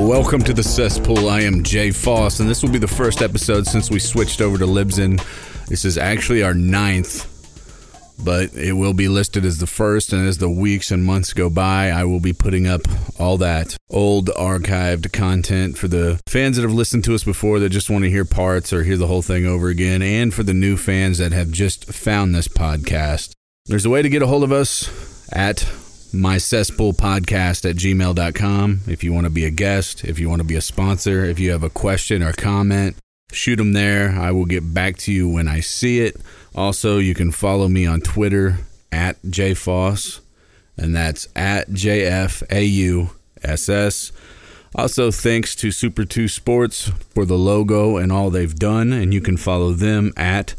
welcome to the cesspool. I am Jay Foss, and this will be the first episode since we switched over to Libsyn. This is actually our 9th, but it will be listed as the first, and as the weeks and months go by, I will be putting up all that old archived content for the fans that have listened to us before that just want to hear parts or hear the whole thing over again, and for the new fans that have just found this podcast. There's a way to get a hold of us at mycesspoolpodcast@gmail.com. If you want to be a guest, if you want to be a sponsor, if you have a question or comment, shoot them there. I will get back to you when I see it. Also, you can follow me on Twitter at JFoss, and that's at JFAUSS. Also, thanks to Super 2 Sports for the logo and all they've done, and you can follow them at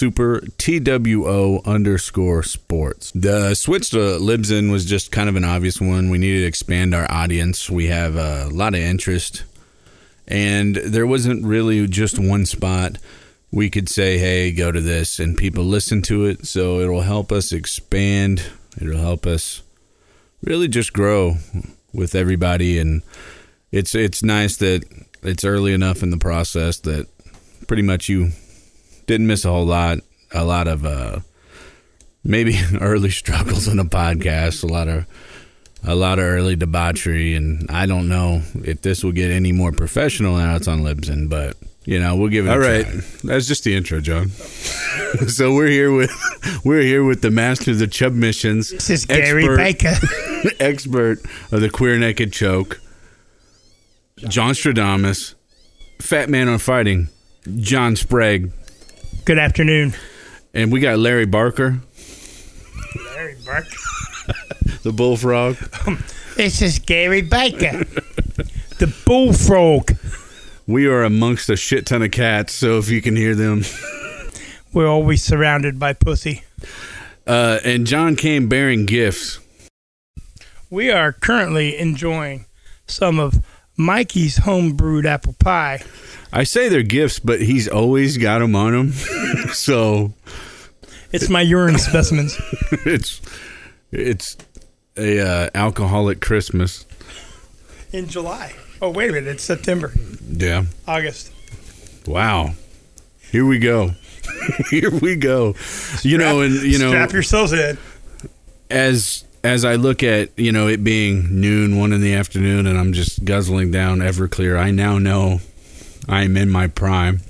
SuperTWO_sports. The switch to Libsyn was just kind of an obvious one. We needed to expand our audience. We have a lot of interest, and there wasn't really just one spot we could say, hey, go to this, and people listen to it, so it'll help us expand. It'll help us really just grow with everybody, and it's nice that it's early enough in the process that pretty much you didn't miss a lot of maybe early struggles in a podcast, a lot of early debauchery, and I don't know if this will get any more professional now it's on Libsyn, but we'll give it a try. That's just the intro, John. So we're here with the master of the Chub Missions. This is Gary Baker, expert of the Queer Naked Choke, John Stradamus, Fat Man on Fighting, John Sprague. Good afternoon. And we got Larry Barker. Larry Barker. The bullfrog. This is Gary Baker, the bullfrog. We are amongst a shit ton of cats, so if you can hear them. We're always surrounded by pussy. And John came bearing gifts. We are currently enjoying some of Mikey's home-brewed apple pie. I say they're gifts, but he's always got them on him. So it's my urine specimens. It's a alcoholic Christmas in July. Oh, wait a minute. It's September. Yeah. August. Wow. Here we go. Here we go. Strap yourselves in. As I look at, it being noon, 1 in the afternoon, and I'm just guzzling down Everclear, I now know I'm in my prime.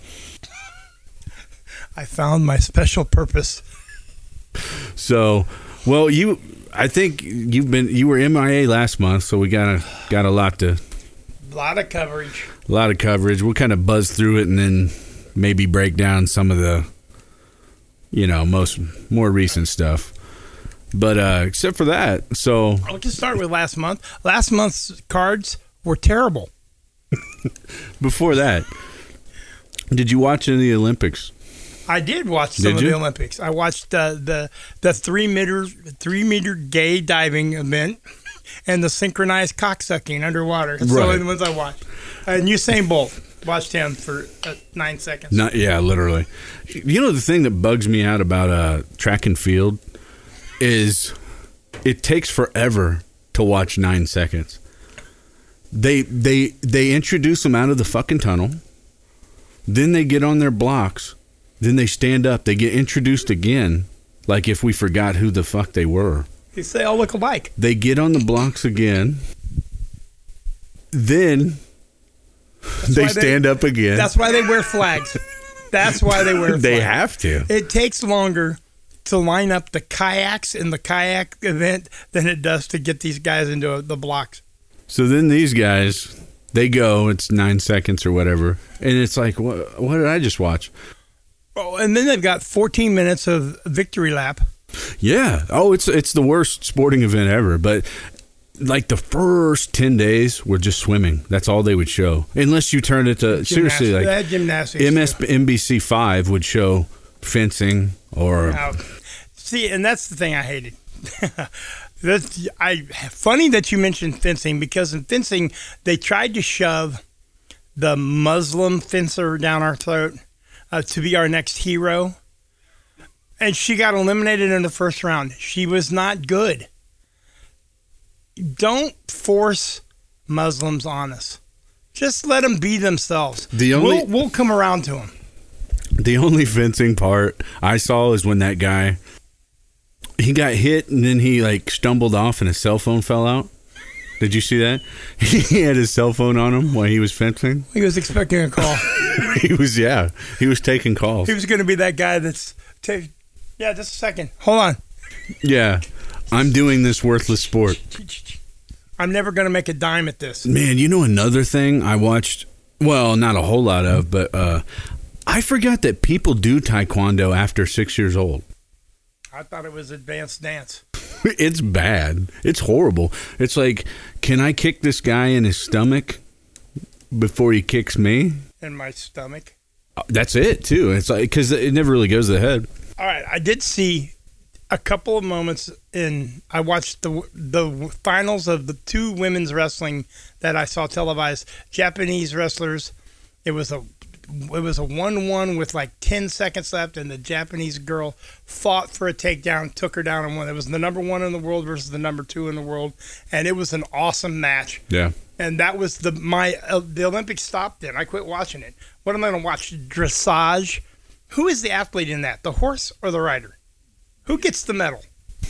I found my special purpose. So, well, I think you were MIA last month, so we got a lot of coverage. A lot of coverage. We'll kind of buzz through it and then maybe break down some of the, more recent stuff. But except for that, so I'll just start with last month. Last month's cards were terrible. Before that, did you watch any of the Olympics? I did watch some of the Olympics. I watched the 3 meter gay diving event and the synchronized cocksucking underwater. That's the only ones I watched. And Usain Bolt, watched him for 9 seconds. Literally. The thing that bugs me out about track and field is it takes forever to watch 9 seconds. They introduce them out of the fucking tunnel, then they get on their blocks, then they stand up, they get introduced again, like if we forgot who the fuck they were. They all look alike. They get on the blocks again, then they stand up again. That's why they wear flags. They have to. It takes longer to line up the kayaks in the kayak event than it does to get these guys into the blocks. So then these guys, they go, it's 9 seconds or whatever, and it's like, what did I just watch? Oh, and then they've got 14 minutes of victory lap. Yeah. Oh, it's the worst sporting event ever, but like the first 10 days were just swimming. That's all they would show. Unless you turn it to, seriously, like gymnastics. NBC5 would show fencing or... See, and that's the thing I hated. Funny that you mentioned fencing, because in fencing, they tried to shove the Muslim fencer down our throat to be our next hero. And she got eliminated in the first round. She was not good. Don't force Muslims on us. Just let them be themselves. We'll come around to them. The only fencing part I saw is when that guy, he got hit and then he like stumbled off and his cell phone fell out. Did you see that? He had his cell phone on him while he was fencing. He was expecting a call. He was taking calls. He was going to be that guy that's, yeah, just a second. Hold on. Yeah, I'm doing this worthless sport. I'm never going to make a dime at this. Man, you know another thing I watched, well, not a whole lot of, but I forgot that people do taekwondo after 6 years old. I thought it was advanced dance. It's bad. It's horrible. It's like, can I kick this guy in his stomach before he kicks me? In my stomach. That's it, too. It's like, because it never really goes to the head. All right. I did see a couple of moments I watched the finals of the 2 women's wrestling that I saw televised. Japanese wrestlers. It was a 1-1 with like 10 seconds left, and the Japanese girl fought for a takedown, took her down and won. It was the number 1 in the world versus the number 2 in the world, and it was an awesome match. Yeah. And that was the Olympics stopped then. I quit watching it. What am I going to watch? Dressage? Who is the athlete in that? The horse or the rider? Who gets the medal?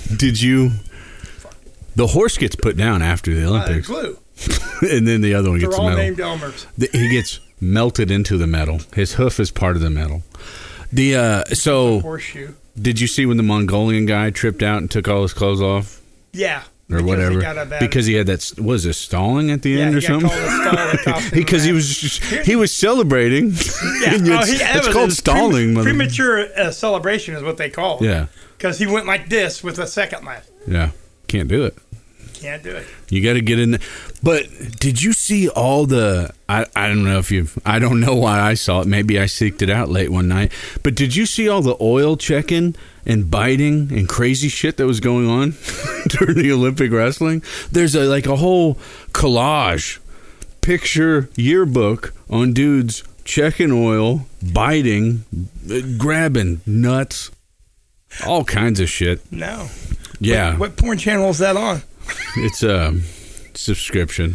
The horse gets put down after the Olympics. Glue. And then the other one gets the medal. They're all named Elmers. He gets melted into the medal. His hoof is part of the medal. So horseshoe. Did you see when the Mongolian guy tripped out and took all his clothes off? Yeah. Or whatever. Because he had that, was it stalling at the end or something? Because he was celebrating. Yeah. It's called stalling. Premature celebration is what they call it. Yeah. Because he went like this with a second left. Yeah. Can't do it. Can't do it. You got to get in there. But did you see all the, I don't know if I don't know why I saw it. Maybe I seeked it out late one night. But did you see all the oil checking and biting and crazy shit that was going on during the Olympic wrestling? There's a whole collage picture yearbook on dudes checking oil, biting, grabbing nuts, all kinds of shit. No. Yeah. What porn channel is that on? It's a subscription.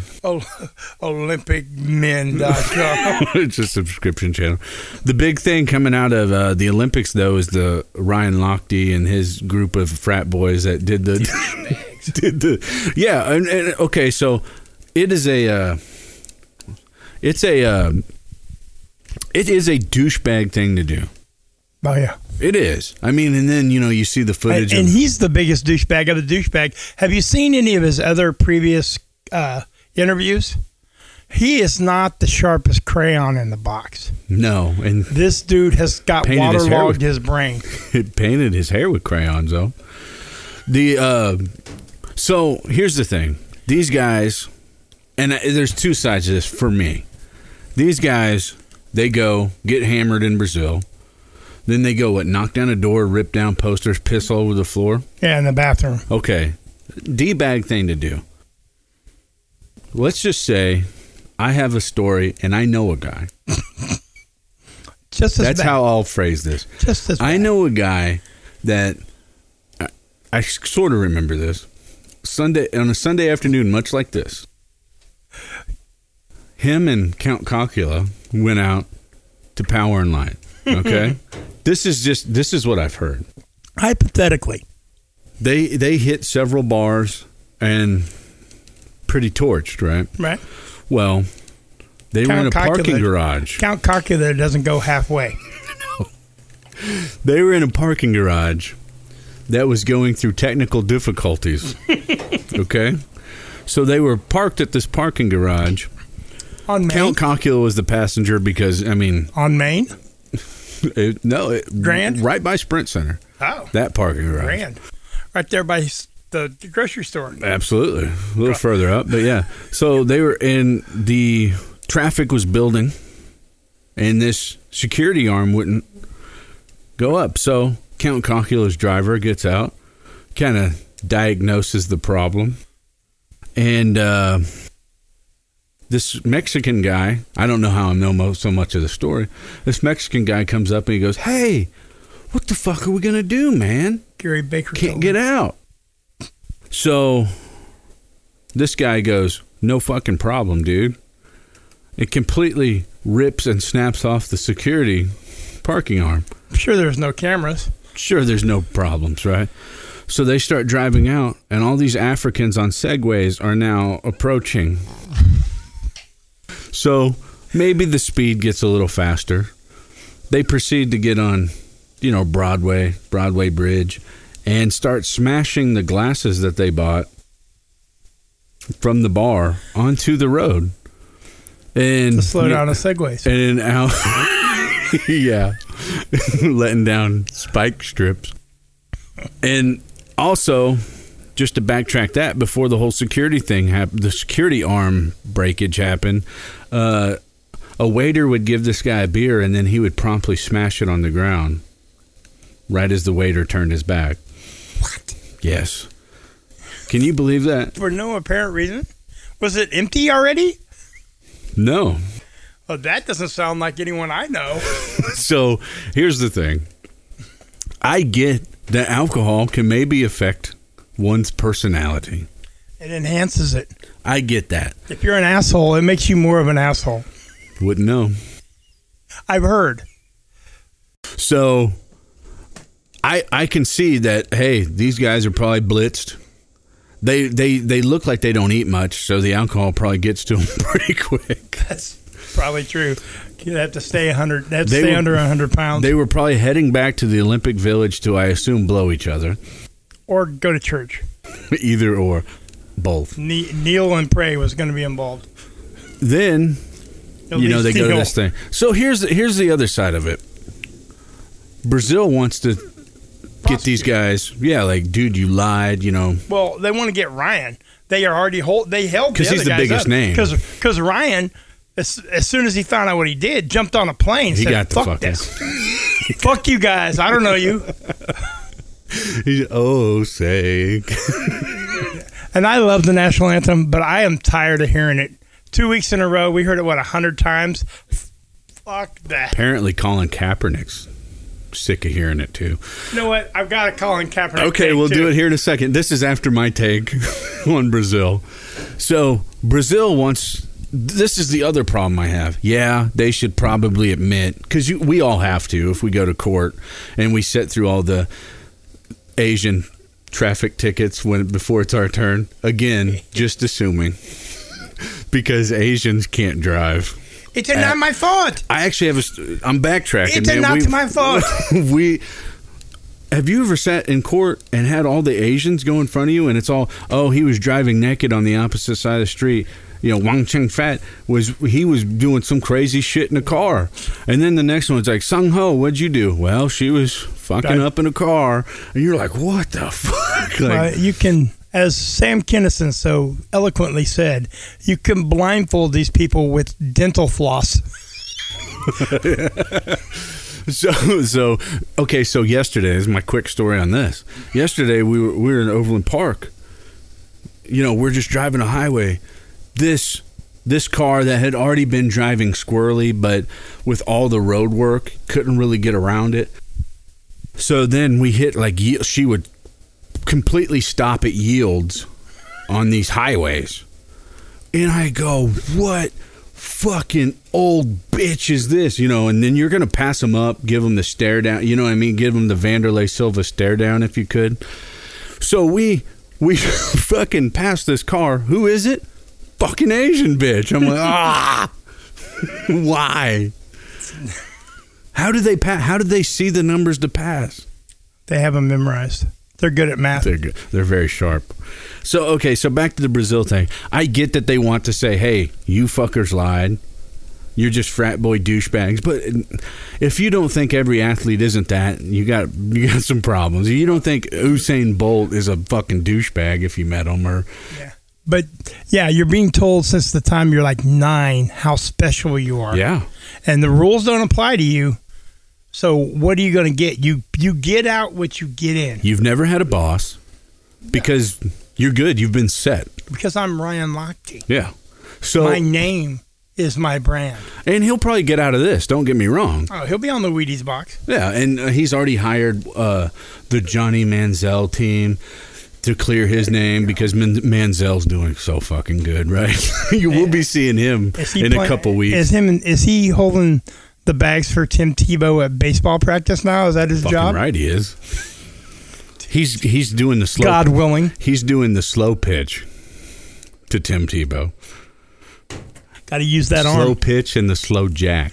OlympicMen.com. It's a subscription channel. The big thing coming out of the Olympics, though, is the Ryan Lochte and his group of frat boys that did the yeah. And okay, so it is a douchebag thing to do. Oh yeah. It is. I mean, and then, you see the footage. And he's the biggest douchebag of the douchebag. Have you seen any of his other previous interviews? He is not the sharpest crayon in the box. No. And this dude has got waterlogged his brain. It painted his hair with crayons, though. So here's the thing. These guys, and there's 2 sides to this for me. These guys, they go get hammered in Brazil. Then they go, knock down a door, rip down posters, piss all over the floor? Yeah, in the bathroom. Okay. D-bag thing to do. Let's just say I have a story and I know a guy. That's how I'll phrase this. Just as bad. I know a guy that, I sort of remember this. On a Sunday afternoon, much like this, him and Count Chocula went out to Power and Light. Okay? This is what I've heard. Hypothetically. They hit several bars and pretty torched, right? Right. Well, they were in a parking garage. Count Chocula doesn't go halfway. No. They were in a parking garage that was going through technical difficulties. Okay? So they were parked at this parking garage. On Main? Count Chocula was the passenger because, On Main? Grand? Right by Sprint Center. Oh. That parking garage. Grand. Right there by the grocery store. Absolutely. A little further up, but yeah. So they were in, the traffic was building, and this security arm wouldn't go up. So Count Chocula's driver gets out, kind of diagnoses the problem, and this Mexican guy, I don't know how I know so much of the story. This Mexican guy comes up and he goes, "Hey, what the fuck are we going to do, man? Gary Baker can't get out." So this guy goes, "No fucking problem, dude. it completely rips and snaps off the security parking arm. I'm sure there's no cameras. Sure, there's no problems, right? So they start driving out, and all these Africans on Segways are now approaching. So maybe the speed gets a little faster. They proceed to get on, Broadway Bridge, and start smashing the glasses that they bought from the bar onto the road. And to slow down the Segways. And out, yeah, letting down spike strips. And also, just to backtrack that, before the whole security thing happened, the security arm breakage happened, a waiter would give this guy a beer, and then he would promptly smash it on the ground right as the waiter turned his back. What? Yes. Can you believe that? For no apparent reason? Was it empty already? No. Well, that doesn't sound like anyone I know. So here's the thing. I get that alcohol can maybe affect one's personality. It enhances it. I get that. If you're an asshole, it makes you more of an asshole. Wouldn't know. I've heard. So I can see that, hey, these guys are probably blitzed. They look like they don't eat much, so the alcohol probably gets to them pretty quick. That's probably true. You have to stay 100. They have to stay under 100 pounds. They were probably heading back to the Olympic Village to, I assume, blow each other. Or go to church. Either or. Both. Kneel and pray was going to be involved. Then, they go to this thing. So here's the other side of it. Brazil wants to get these guys, dude, you lied, Well, they want to get Ryan. They are already they held because he's the biggest name. Because Ryan, as soon as he found out what he did, jumped on a plane. He said, got the fuck this. Fuck you guys. I don't know you. Sake. And I love the national anthem, but I am tired of hearing it. 2 weeks in a row, we heard it 100 times. Fuck that. Apparently, Colin Kaepernick's sick of hearing it too. You know what? I've got a Colin Kaepernick. Okay, we'll do it here in a second. This is after my take on Brazil. So Brazil wants. This is the other problem I have. Yeah, they should probably admit, because we all have to if we go to court and we sit through all the Asian traffic tickets before it's our turn. Again, just assuming, because Asians can't drive. It's not my fault. I actually have I'm backtracking. It's not my fault. Have you ever sat in court and had all the Asians go in front of you and it's all, he was driving naked on the opposite side of the street. Wang Cheng Fat was doing some crazy shit in a car. And then the next one's like, Sung Ho, what'd you do? Well, she was fucking up in a car. And you're like, what the fuck? You can, as Sam Kinison so eloquently said, you can blindfold these people with dental floss. So yesterday is my quick story on this. Yesterday we were in Overland Park. We're just driving a highway. This car that had already been driving squirrely, but with all the road work, couldn't really get around it. So then we hit she would completely stop at yields on these highways. And I go, what fucking old bitch is this? And then you're going to pass them up, give them the stare down, give them the Vanderlei Silva stare down if you could. So we fucking passed this car. Who is it? Fucking Asian bitch. I'm like, why? How did they see the numbers to pass? They have them memorized. They're good at math. They're good. They're very sharp. So back to the Brazil thing. I get that they want to say, hey, you fuckers lied. You're just frat boy douchebags. But if you don't think every athlete isn't that, you got some problems. You don't think Usain Bolt is a fucking douchebag if you met him or... Yeah. But, you're being told since the time you're 9 how special you are. Yeah. And the rules don't apply to you. So what are you going to get? You get out what you get in. You've never had a boss because you're good. You've been set. Because I'm Ryan Lochte. Yeah. So my name is my brand. And he'll probably get out of this. Don't get me wrong. Oh, he'll be on the Wheaties box. Yeah, and he's already hired the Johnny Manziel team. to clear his name because Manziel's doing so fucking good, right? You will be seeing him in a couple weeks. Is he holding the bags for Tim Tebow at baseball practice now? Is that his job? Right, he is. He's doing the slow. God willing, he's doing the slow pitch to Tim Tebow. Got to use that arm. Slow pitch and the slow jack.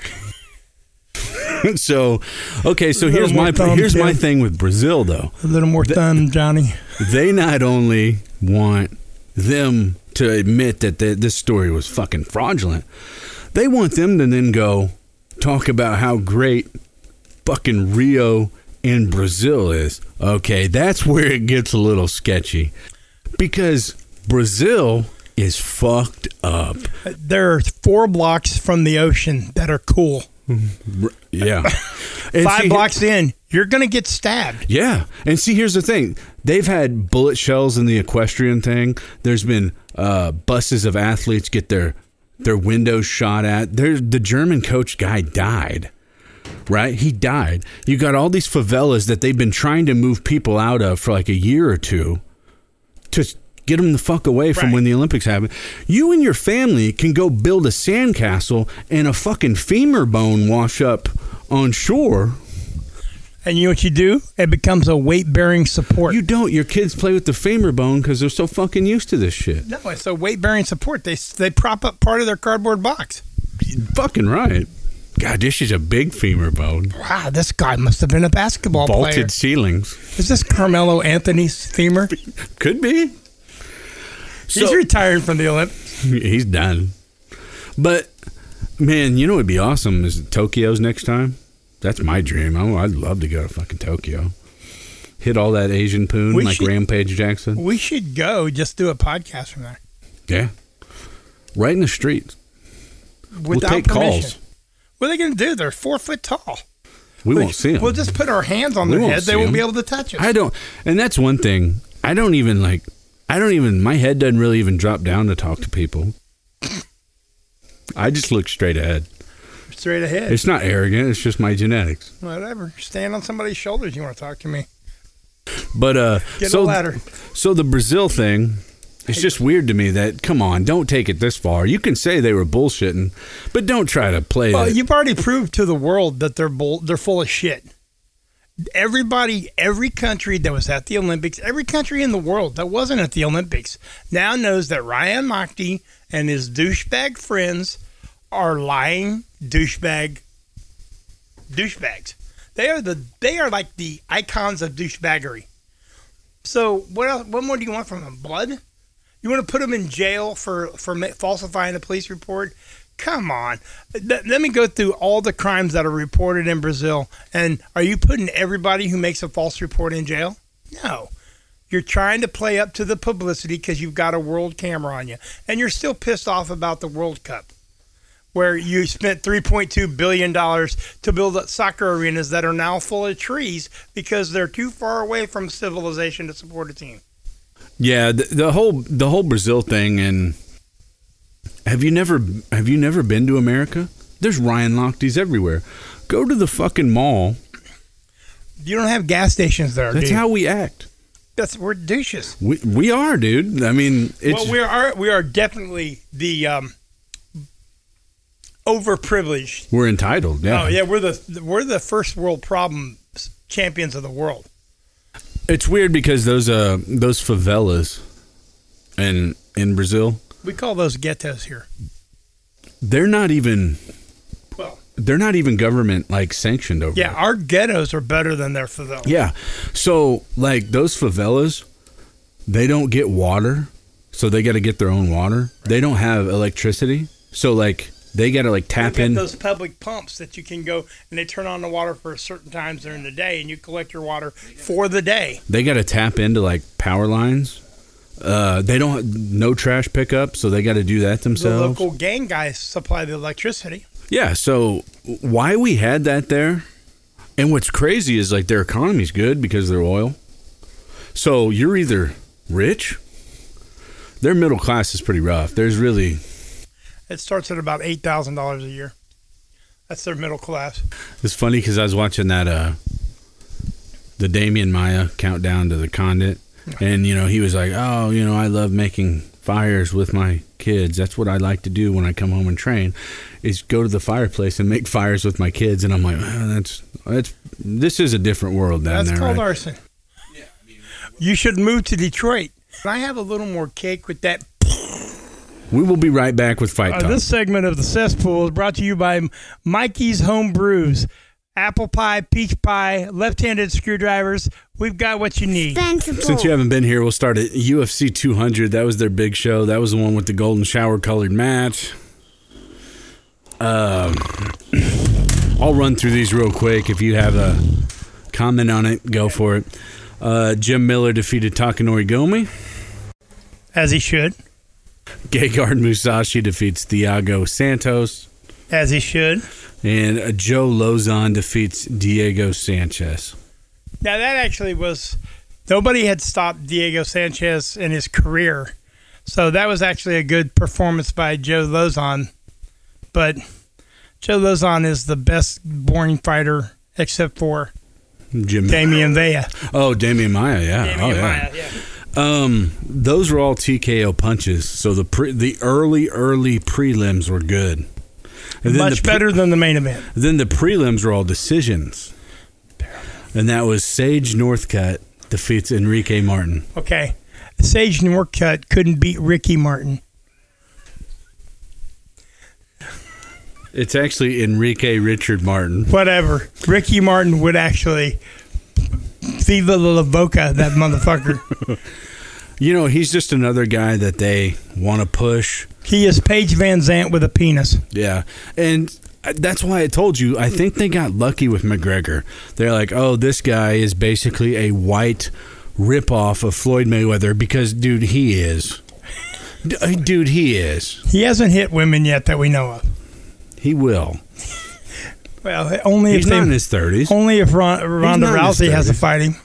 So here's my thing with Brazil, though. A little more thumb, Johnny. They not only want them to admit that this story was fucking fraudulent, they want them to then go talk about how great fucking Rio and Brazil is. Okay, that's where it gets a little sketchy. Because Brazil is fucked up. There are 4 blocks from the ocean that are cool. Yeah. 5 blocks in, you're going to get stabbed. Yeah. And see, here's the thing. They've had bullet shells in the equestrian thing. There's been buses of athletes get their windows shot at. The German coach guy died. Right? He died. You got all these favelas that they've been trying to move people out of for like a year or two to get them the fuck away from when the Olympics happen. You and your family can go build a sandcastle and a fucking femur bone wash up on shore. And you know what you do? It becomes a weight-bearing support. You don't. Your kids play with the femur bone because they're so fucking used to this shit. No, it's a weight-bearing support. They prop up part of their cardboard box. You're fucking right. God, this is a big femur bone. Wow, this guy must have been a basketball player. Vaulted ceilings. Is this Carmelo Anthony's femur? Could be. He's retired from the Olympics. He's done. But, man, you know what would be awesome is Tokyo's next time. That's my dream. I'd love to go to fucking Tokyo. Hit all that Asian poon Rampage Jackson. We should go just do a podcast from there. Yeah. Right in the street. We'll take permission. Calls. What are they going to do? They're 4 foot tall. We won't see them. We'll just put our hands on their head. They won't be able to touch us. I don't. And that's one thing. My head doesn't really even drop down to talk to people. I just look straight ahead. Straight ahead. It's not arrogant. It's just my genetics. Whatever. Stand on somebody's shoulders. You want to talk to me. But, Get a ladder. So the Brazil thing, it's just weird to me that, come on, don't take it this far. You can say they were bullshitting, but don't try to play Well, you've already proved to the world that they're full of shit. Everybody, every country that was at the Olympics, every country in the world that wasn't at the Olympics now knows that Ryan Lochte and his douchebag friends are lying douchebags. They are like the icons of douchebaggery. So what else? What more do you want from them? Blood? You want to put them in jail for falsifying a police report? Come on. Let me go through all the crimes that are reported in Brazil. And are you putting everybody who makes a false report in jail? No. You're trying to play up to the publicity because you've got a world camera on you. And you're still pissed off about the World Cup, where you spent $3.2 billion to build soccer arenas that are now full of trees because they're too far away from civilization to support a team. Yeah, the whole Brazil thing. And have you never been to America? There's Ryan Lochte's everywhere. Go to the fucking mall. You don't have gas stations there. That's how we act. We're douches. We are, dude. I mean, it's we are definitely the overprivileged. We're entitled. Yeah. Oh yeah, we're the first world problem champions of the world. It's weird because those favelas in Brazil. We call those ghettos here. They're not even government sanctioned over. Yeah, our ghettos are better than their favelas. Yeah. So those favelas, they don't get water, so they got to get their own water. Right. They don't have electricity. So they got to tap in those public pumps that you can go and they turn on the water for certain times during the day and you collect your water for the day. They got to tap into power lines. They don't no trash pickup, so they got to do that themselves. The local gang guys supply the electricity. Yeah, so why we had that there, and what's crazy is their economy's good because of their oil. So you're either rich, their middle class is pretty rough. It starts at about $8,000 a year. That's their middle class. It's funny because I was watching that the Damian Maya countdown to the Condit. And, he was like, oh, I love making fires with my kids. That's what I like to do when I come home and train, is go to the fireplace and make fires with my kids. And I'm like, this is a different world down there. That's called right? arson. Yeah, you should move to Detroit. I have a little more cake with that. We will be right back with Fight Talk. This segment of The Cesspool is brought to you by Mikey's Home Brews. Apple pie, peach pie, left-handed screwdrivers. We've got what you need. Since you haven't been here, we'll start at UFC 200. That was their big show. That was the one with the golden shower-colored match. I'll run through these real quick. If you have a comment on it, go for it. Jim Miller defeated Takanori Gomi. As he should. Gegard Mousasi defeats Thiago Santos. As he should. And Joe Lozon defeats Diego Sanchez. Now, that actually was... Nobody had stopped Diego Sanchez in his career. So that was actually a good performance by Joe Lozon. But Joe Lozon is the best boring fighter except for Damian Maia. Oh, Damian Maia, yeah. Maia, yeah. Those were all TKO punches. So the early prelims were good. And much better than the main event. Then the prelims were all decisions. And that was Sage Northcutt defeats Enrique Martin. Okay. Sage Northcutt couldn't beat Ricky Martin. It's actually Enrique Richard Martin. Whatever. Ricky Martin would actually Viva la Boca, that motherfucker. He's just another guy that they want to push. He is Paige Van Zandt with a penis. Yeah. And that's why I told you, I think they got lucky with McGregor. They're like, oh, this guy is basically a white ripoff of Floyd Mayweather because, dude, he is. Dude, he is. He hasn't hit women yet that we know of. He will. Well, only he's if not in his 30s. Only if Ronda Rousey has to fight him.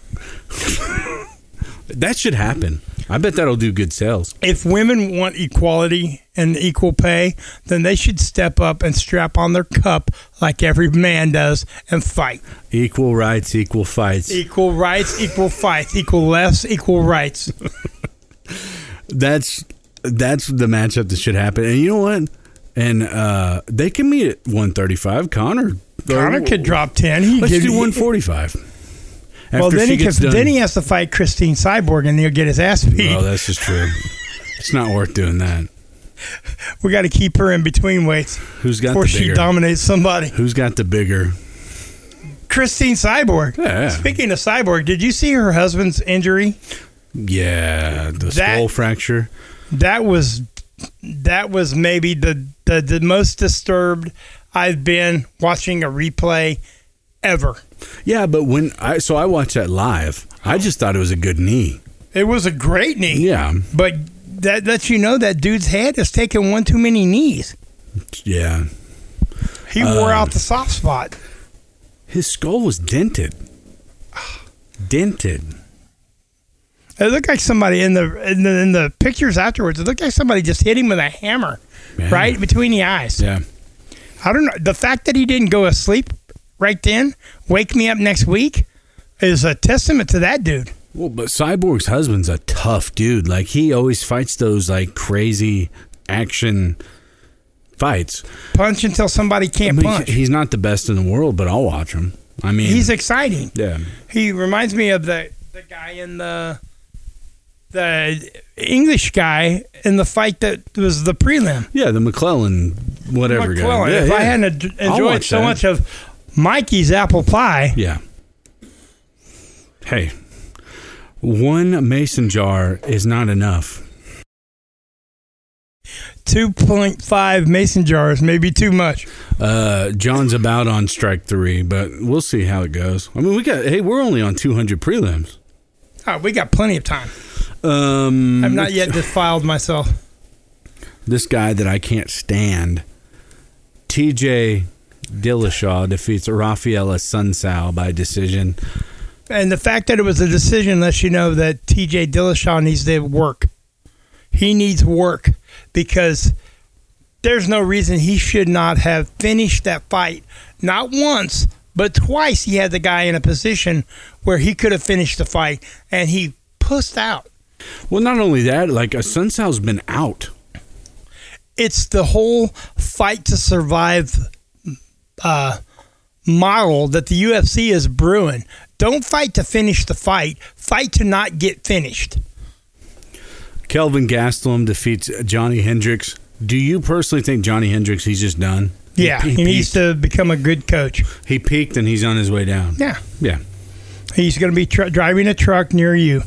That should happen. I bet that'll do good sales. If women want equality and equal pay, then they should step up and strap on their cup like every man does and fight. Equal rights, equal fights. Equal rights, equal fights. Equal lefts, equal rights. That's the matchup that should happen. And you know what? And they can meet at 135. Conor could drop 10. Let's do 145. Well, then he has to fight Christine Cyborg, and he'll get his ass beat. Oh, that's just true. It's not worth doing that. We got to keep her in between weights. Who's got the bigger? Before she dominates somebody. Who's got the bigger? Christine Cyborg. Yeah. Speaking of Cyborg, did you see her husband's injury? Yeah, the skull fracture. That was maybe the most disturbed I've been watching a replay ever. Yeah, but I watched that live. I just thought it was a good knee. It was a great knee. Yeah. But that lets you know that dude's head has taken one too many knees. Yeah. He wore out the soft spot. His skull was dented. Dented. It looked like somebody in the pictures afterwards. It looked like somebody just hit him with a hammer, right between the eyes. Yeah. I don't know. The fact that he didn't go asleep right then, wake me up next week, is a testament to that dude. Well, but Cyborg's husband's a tough dude. Like, he always fights those like crazy action fights. Punch until somebody can't punch. He's not the best in the world, but I'll watch him. I mean, he's exciting. Yeah. He reminds me of the guy in the English guy in the fight that was the prelim. Yeah, the McClellan whatever guy. Yeah, if I hadn't enjoyed so much of Mikey's apple pie. Yeah. Hey, one mason jar is not enough. 2.5 mason jars may be too much. John's about on strike 3, but we'll see how it goes. I mean, we're only on 200 prelims. Oh, we got plenty of time. I've not yet defiled myself. This guy that I can't stand, TJ Dillashaw defeats Rafael Sunsao by decision. And the fact that it was a decision lets you know that TJ Dillashaw needs to work. He needs work because there's no reason he should not have finished that fight. Not once, but twice he had the guy in a position where he could have finished the fight, and he pussed out. Well, not only that, like Sun Tzu's been out. It's the whole fight to survive model that the UFC is brewing. Don't fight to finish the fight. Fight to not get finished. Kelvin Gastelum defeats Johnny Hendricks. Do you personally think Johnny Hendricks, he's just done? Yeah, he needs to become a good coach. He peaked and he's on his way down. Yeah. Yeah. He's going to be driving a truck near you.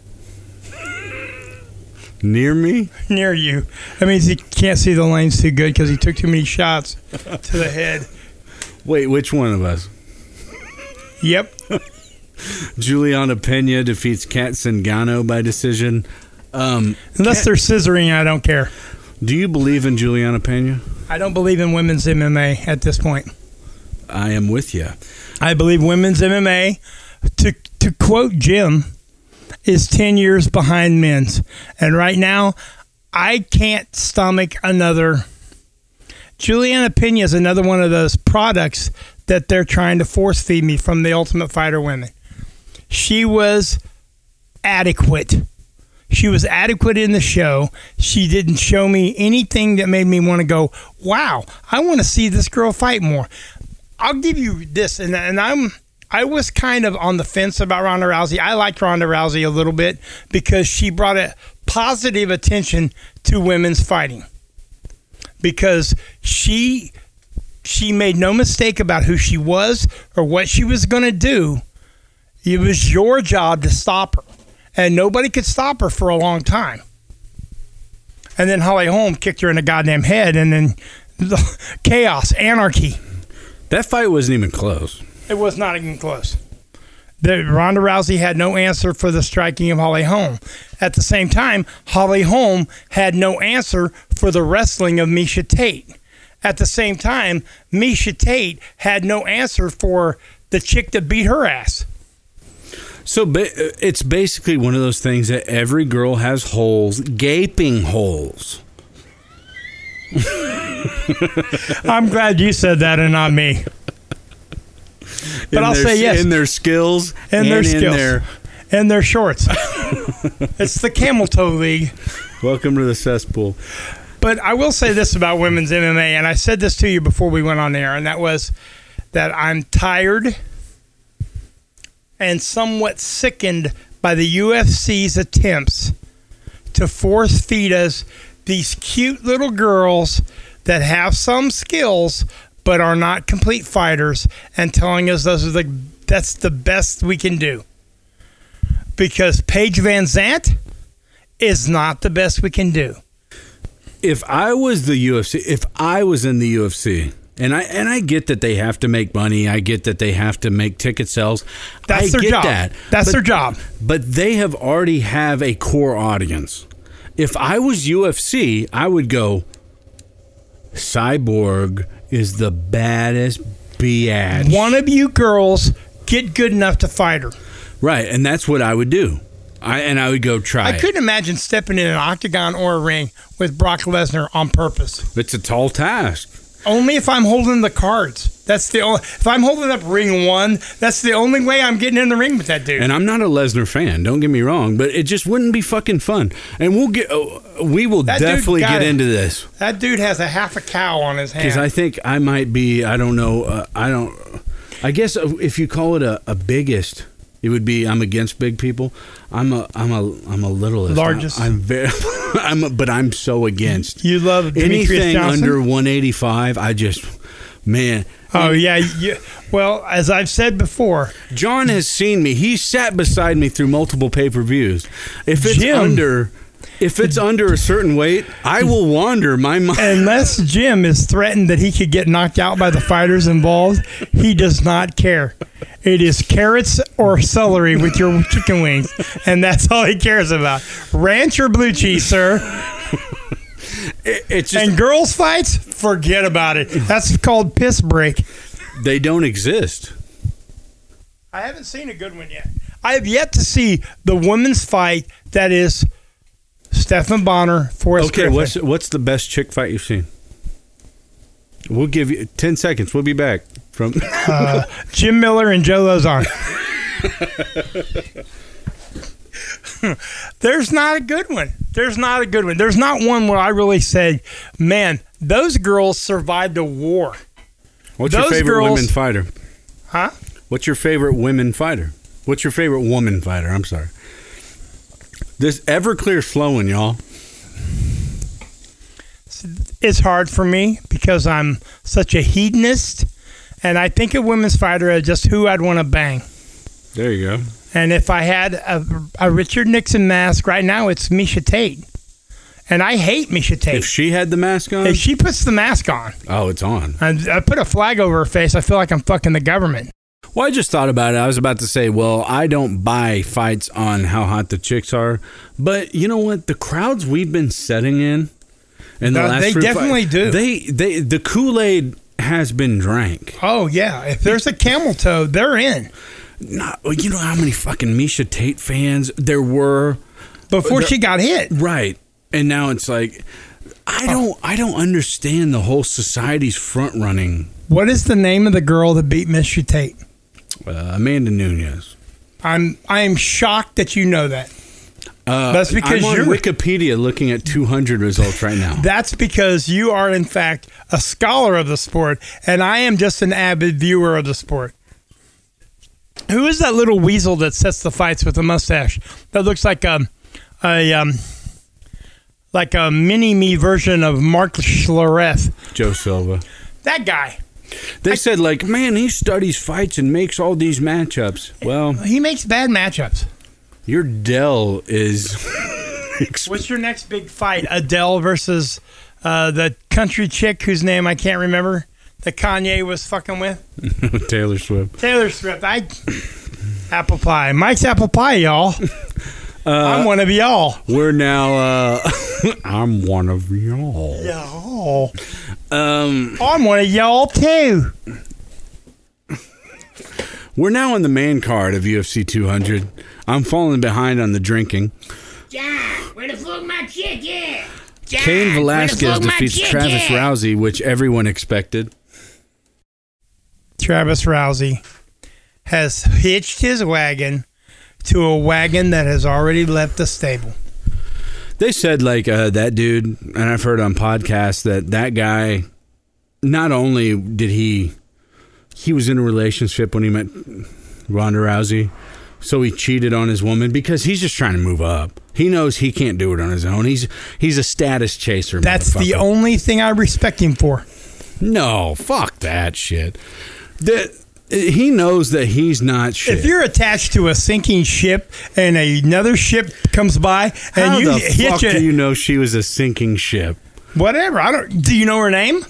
Near me? Near you. That means he can't see the lanes too good because he took too many shots to the head. Wait, which one of us? Yep. Juliana Pena defeats Kat Zingano by decision. Unless they're scissoring, I don't care. Do you believe in Juliana Pena? I don't believe in women's MMA at this point. I am with you. I believe women's MMA, to quote Jim, is 10 years behind men's. And right now, I can't stomach another. Juliana Pena is another one of those products that they're trying to force feed me from the Ultimate Fighter women. She was adequate. She was adequate in the show. She didn't show me anything that made me want to go, wow, I want to see this girl fight more. I'll give you this, and I was kind of on the fence about Ronda Rousey. I liked Ronda Rousey a little bit because she brought a positive attention to women's fighting. Because she made no mistake about who she was or what she was going to do. It was your job to stop her. And nobody could stop her for a long time. And then Holly Holm kicked her in the goddamn head, and then chaos, anarchy. That fight wasn't even close. It was not even close. Ronda Rousey had no answer for the striking of Holly Holm. At the same time, Holly Holm had no answer for the wrestling of Miesha Tate. At the same time, Miesha Tate had no answer for the chick that beat her ass. So it's basically one of those things that every girl has holes, gaping holes. I'm glad you said that and not me. But I'll say yes. In their skills and their shorts. It's the camel toe league. Welcome to the cesspool. But I will say this about women's MMA, and I said this to you before we went on air, and that was that I'm tired and somewhat sickened by the UFC's attempts to force feed us these cute little girls that have some skills but are not complete fighters and telling us that's the best we can do. Because Paige Van Zandt is not the best we can do. If I was the UFC, if I was in the UFC, and I get that they have to make money. I get that they have to make ticket sales. That's their job. That's their job. But they already have a core audience. If I was UFC, I would go, Cyborg is the baddest biatch. One of you girls get good enough to fight her. Right, and that's what I would do. I would go try I couldn't imagine stepping in an octagon or a ring with Brock Lesnar on purpose. It's a tall task. Only if I'm holding the cards. If I'm holding up ring one, that's the only way I'm getting in the ring with that dude. And I'm not a Lesnar fan, don't get me wrong, but it just wouldn't be fucking fun. And we will definitely get into this. That dude has a half a cow on his hand. Because I think I might be, I don't know, I guess if you call it a biggest, it would be I'm against big people. I'm a littlest. Largest. I'm very, but I'm so against. You love Demetrius anything Johnson? Under 185. I just, man. Oh yeah. Well, as I've said before, John has seen me. He sat beside me through multiple pay-per-views. If it's under a certain weight, I will wander my mind. Unless Jim is threatened that he could get knocked out by the fighters involved, he does not care. It is carrots or celery with your chicken wings, and that's all he cares about. Ranch or blue cheese, sir. It's just, and girls' fights, forget about it. That's called piss break. They don't exist. I haven't seen a good one yet. I have yet to see the women's fight that is Stephan Bonnar, Forrest Griffin. What's the best chick fight you've seen? We'll give you 10 seconds. We'll be back from Jim Miller and Joe Lozon. There's not a good one. There's not one where I really said, man, those girls survived a war. What's your favorite women fighter? Huh? What's your favorite women fighter? What's your favorite woman fighter? I'm sorry. This Everclear's flowing, y'all. It's hard for me because I'm such a hedonist, and I think a women's fighter is just who I'd want to bang. There you go. And if I had a Richard Nixon mask right now, it's Misha Tate. And I hate Misha Tate. If she had the mask on? If she puts the mask on. Oh, it's on. And I put a flag over her face, I feel like I'm fucking the government. Well, I just thought about it. I was about to say, well, I don't buy fights on how hot the chicks are. But you know what? The crowds we've been setting in the last they definitely do. The Kool-Aid has been drank. Oh, yeah. If there's a camel toe, they're in. You know how many fucking Misha Tate fans there were before she got hit, right? And now it's like I don't understand the whole society's front running. What is the name of the girl that beat Misha Tate? Amanda Nunes. I am shocked that you know that. That's because I'm on Wikipedia looking at 200 results right now. That's because you are in fact a scholar of the sport, and I am just an avid viewer of the sport. Who is that little weasel that sets the fights with a mustache? That looks like a mini-me version of Mark Schlereth. Joe Silva. That guy. They said, like, man, he studies fights and makes all these matchups. Well, he makes bad matchups. Your Dell is... What's your next big fight? Adele versus the country chick whose name I can't remember? That Kanye was fucking with? Taylor Swift. Apple pie. Mike's apple pie, y'all. I'm one of y'all. We're now... I'm one of y'all. Y'all. I'm one of y'all, too. We're now on the main card of UFC 200. I'm falling behind on the drinking. John, where the fuck my chick at? Cain Velasquez defeats Travis Rousey, which everyone expected. Travis Rousey has hitched his wagon to a wagon that has already left the stable. They said, like, that dude, and I've heard on podcasts that guy, not only did he was in a relationship when he met Ronda Rousey, so he cheated on his woman because he's just trying to move up. He knows he can't do it on his own. He's a status chaser. That's the only thing I respect him for. No, fuck that shit. He knows that he's not shit. If you're attached to a sinking ship and another ship comes by and how you the hit fuck do you know she was a sinking ship? Whatever. Do you know her name?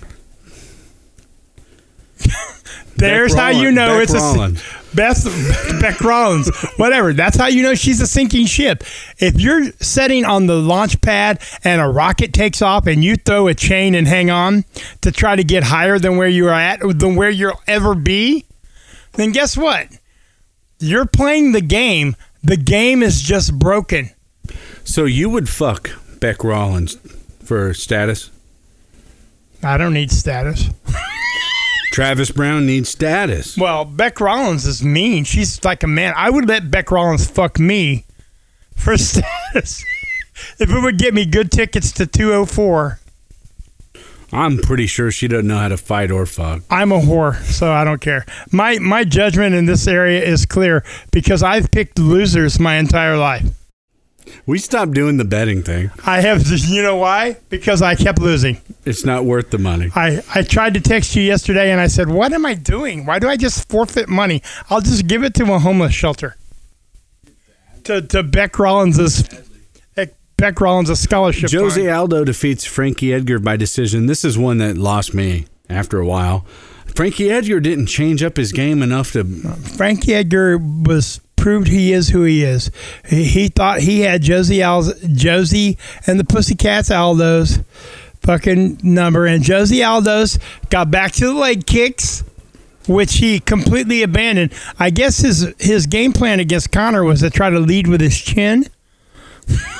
There's how you know it's Beck Rollins. Whatever. That's how you know she's a sinking ship. If you're sitting on the launch pad and a rocket takes off and you throw a chain and hang on to try to get higher than where you're at, than where you'll ever be, then guess what? You're playing the game. The game is just broken. So you would fuck Beck Rollins for status? I don't need status. Travis Brown needs status. Well, Beck Rollins is mean. She's like a man. I would let Beck Rollins fuck me for status if it would get me good tickets to 204. I'm pretty sure she doesn't know how to fight or fuck. I'm a whore, so I don't care. My judgment in this area is clear because I've picked losers my entire life. We stopped doing the betting thing. I have. You know why? Because I kept losing. It's not worth the money. I tried to text you yesterday, and I said, what am I doing? Why do I just forfeit money? I'll just give it to a homeless shelter. To Beck Rollins' scholarship Jose fund. Aldo defeats Frankie Edgar by decision. This is one that lost me after a while. Frankie Edgar didn't change up his game enough to... Frankie Edgar proved he is who he is. He thought he had Josie and the Pussycats Aldo's fucking number, and Josie Aldo's got back to the leg kicks, which he completely abandoned. I guess his game plan against Conor was to try to lead with his chin.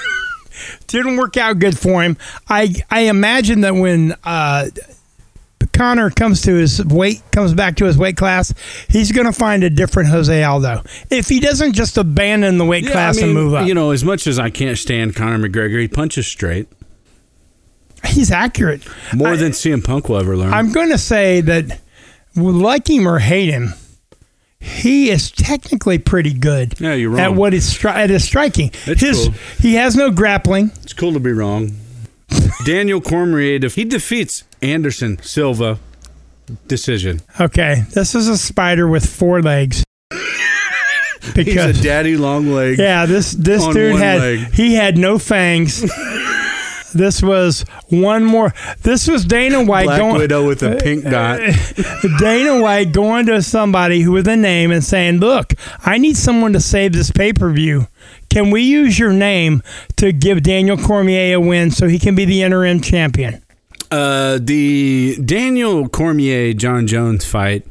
Didn't work out good for him. I imagine that when Conor comes back to his weight class, he's going to find a different Jose Aldo. If he doesn't just abandon the weight class and move up. You know, as much as I can't stand Conor McGregor, he punches straight. He's accurate. More than CM Punk will ever learn. I'm going to say that, like him or hate him, he is technically pretty good. Yeah, you're wrong. At what is at his striking. Cool. He has no grappling. It's cool to be wrong. Daniel Cormier, he defeats Anderson Silva. Decision. Okay, this is a spider with 4 legs. Because he's a daddy long leg. Yeah, this dude had no fangs. This was one more. This was Dana White Black Widow with a pink dot. Dana White going to somebody who with a name and saying, "Look, I need someone to save this pay-per-view. Can we use your name to give Daniel Cormier a win so he can be the interim champion?" The Daniel Cormier John Jones fight.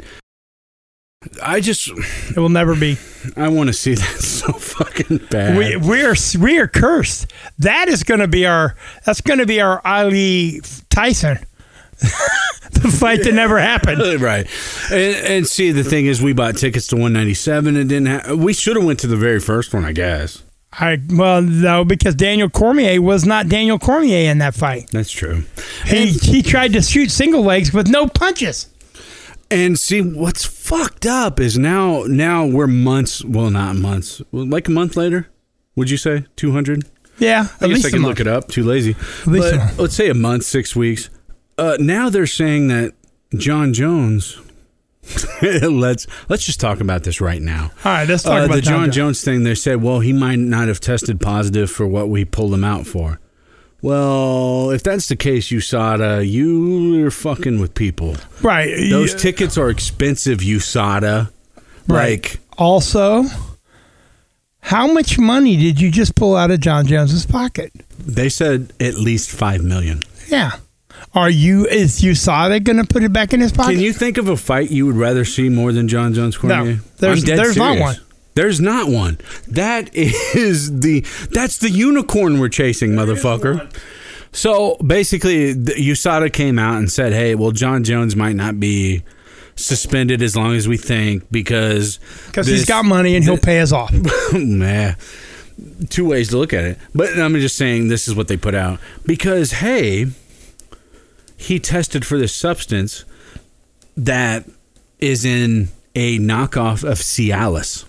It will never be. I want to see that so fucking bad. We are cursed. That's going to be our Ali Tyson. The fight that never happened. Right. And see, the thing is, we bought tickets to 197 and didn't we should have went to the very first one, I guess. No, because Daniel Cormier was not Daniel Cormier in that fight. That's true. He tried to shoot single legs with no punches. And see, what's fucked up is now we're months, well, not months, like a month later, would you say? 200? Yeah, I guess I can look it up. Too lazy. But let's say a month, 6 weeks. Now they're saying that John Jones, let's just talk about this right now. All right, let's talk about the John Jones thing. They said, well, he might not have tested positive for what we pulled him out for. Well, if that's the case, USADA, you're fucking with people. Right. Those tickets are expensive, USADA. Right. Also, how much money did you just pull out of John Jones's pocket? They said at least $5 million. Yeah. Is USADA going to put it back in his pocket? Can you think of a fight you would rather see more than John Jones Cormier? No, there's not one. There's not one. That's the unicorn we're chasing, motherfucker. So basically, USADA came out and said, hey, well, John Jones might not be suspended as long as we think because he's got money and he'll pay us off. Nah. 2 ways to look at it. But I'm just saying this is what they put out. Because, hey, he tested for this substance that is in a knockoff of Cialis.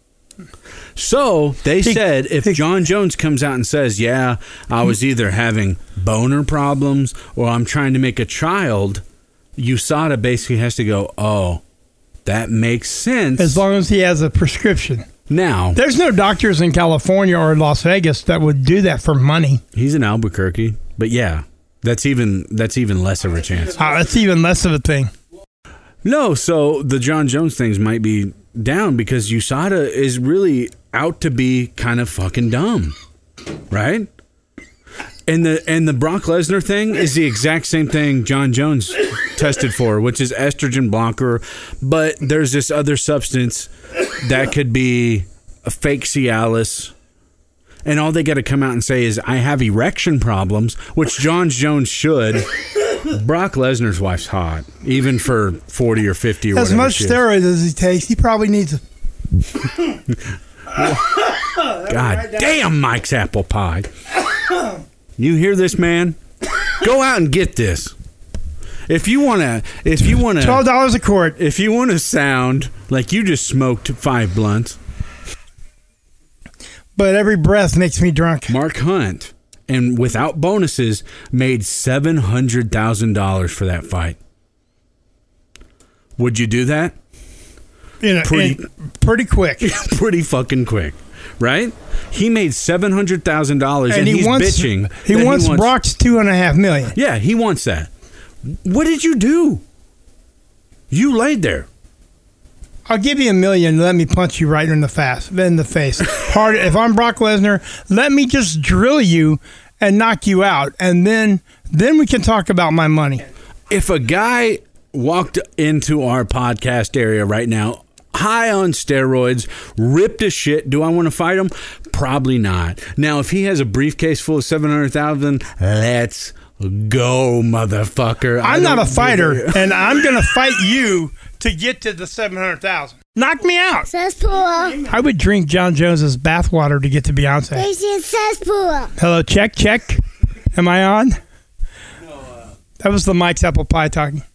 So they said if John Jones comes out and says, yeah, I was either having boner problems or I'm trying to make a child, USADA basically has to go, oh, that makes sense. As long as he has a prescription. Now, there's no doctors in California or Las Vegas that would do that for money. He's in Albuquerque, but yeah, that's even less of a chance. That's even less of a thing. No, so the John Jones things might be down because USADA is really out to be kind of fucking dumb, right? And the Brock Lesnar thing is the exact same thing John Jones tested for, which is estrogen blocker, but there's this other substance that could be a fake Cialis. And all they got to come out and say is, I have erection problems, which John Jones should. Brock Lesnar's wife's hot, even for 40 or 50 or as whatever. As much steroids as he takes, he probably needs God damn, Mike's apple pie. You hear this, man? Go out and get this. If you want to $12 a quart. If you want to sound like you just smoked 5 blunts. But every breath makes me drunk. Mark Hunt, and without bonuses, made $700,000 for that fight. Would you do that? Pretty quick. Pretty fucking quick, right? He made $700,000 and he's bitching. He wants Brock's $2.5 million. Yeah, he wants that. What did you do? You laid there. I'll give you $1 million. Let me punch you right in the face. Hard. If I'm Brock Lesnar, let me just drill you and knock you out, and then we can talk about my money. If a guy walked into our podcast area right now, high on steroids, ripped as shit, do I want to fight him? Probably not. Now, if he has a briefcase full of 700,000, let's go, motherfucker. I'm not a fighter, and I'm going to fight you to get to the 700,000. Knock me out. Cesspool. I would drink John Jones's bathwater to get to Beyonce. This is cesspool. Hello, check. Am I on? No. That was the Mike's apple pie talking.